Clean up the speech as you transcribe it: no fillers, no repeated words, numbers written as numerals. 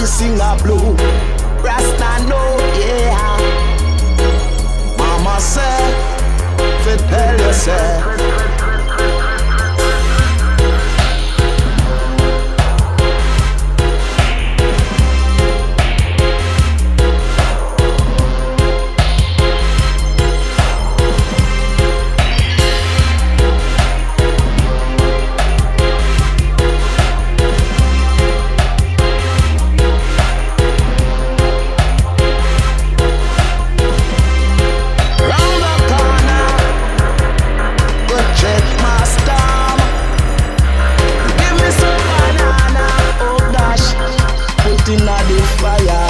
sing a blue. Rasta know, yeah. Mama say, fi tell you say. Inna the fire,